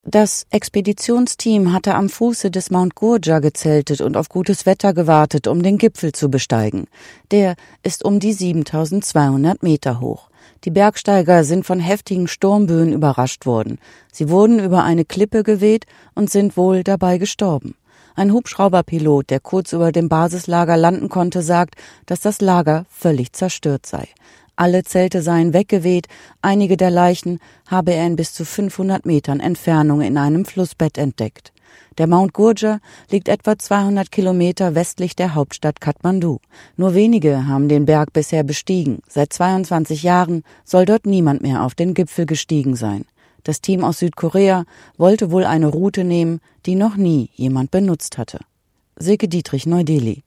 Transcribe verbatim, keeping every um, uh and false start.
Das Expeditionsteam hatte am Fuße des Mount Gurja gezeltet und auf gutes Wetter gewartet, um den Gipfel zu besteigen. Der ist um die siebentausendzweihundert Meter hoch. Die Bergsteiger sind von heftigen Sturmböen überrascht worden. Sie wurden über eine Klippe geweht und sind wohl dabei gestorben. Ein Hubschrauberpilot, der kurz über dem Basislager landen konnte, sagt, dass das Lager völlig zerstört sei. Alle Zelte seien weggeweht, einige der Leichen habe er in bis zu fünfhundert Metern Entfernung in einem Flussbett entdeckt. Der Mount Gurja liegt etwa zweihundert Kilometer westlich der Hauptstadt Kathmandu. Nur wenige haben den Berg bisher bestiegen. Seit zweiundzwanzig Jahren soll dort niemand mehr auf den Gipfel gestiegen sein. Das Team aus Südkorea wollte wohl eine Route nehmen, die noch nie jemand benutzt hatte. Silke Dietrich, Neu-Delhi.